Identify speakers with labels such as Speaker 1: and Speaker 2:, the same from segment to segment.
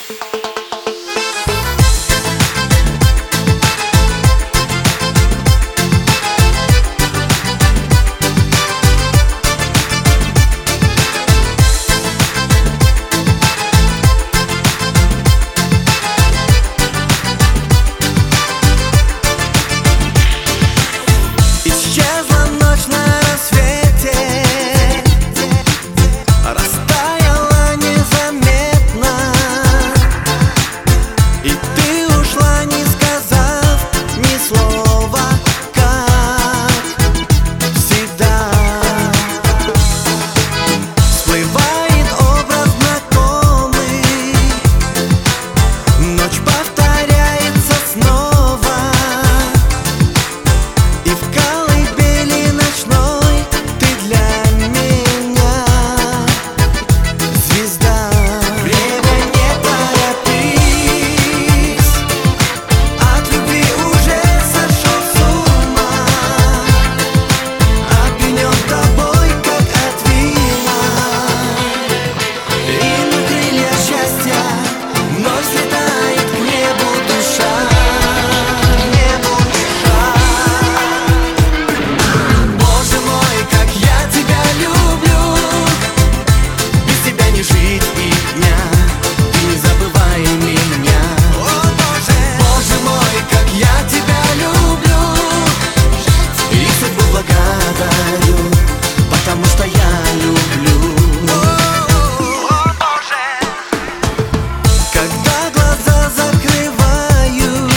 Speaker 1: Исчезла ночь на рассвете, растаяла незаметно, и ты ушла, не сказав ни слова, как всегда. Всплывает образ знакомый, ночь повторяется снова, и в колыбели ночной ты для меня звезда. Время, не торопись, от любви уже сошел с ума, опьянен тобой, как от вина, и на крылья счастья вновь взлетает к небу душа, к небу душа. Боже мой, как я тебя люблю, без тебя не жить и дня, ты не забывай меня. О, Боже мой, как я тебя люблю, и судьбу благодарю, потому что я люблю. О, Боже! Когда глаза закрываю,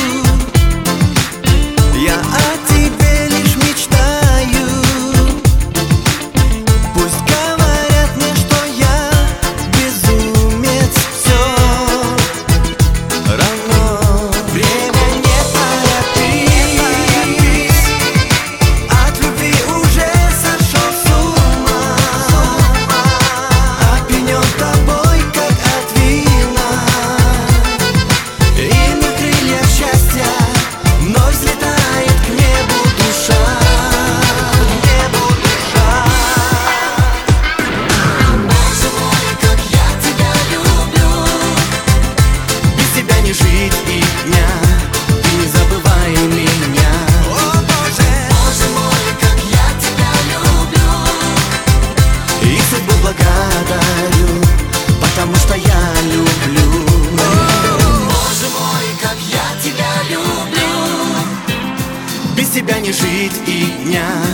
Speaker 1: я о тебе лишь мечтаю. Пусть говорят мне, что я безумец, все равно. Время, не торопись, от любви уже сошел с ума, опьянен тобой, как от вина, и на крыльях счастья вновь взлетает к небу душа, к небу душа. Боже мой, как я тебя люблю, без тебя не жить и дня, ты не забывай меня. О, Боже мой, как я тебя люблю, и судьбу благодарю, потому что я люблю. Боже мой, как я тебя люблю, без тебя не жить и дня,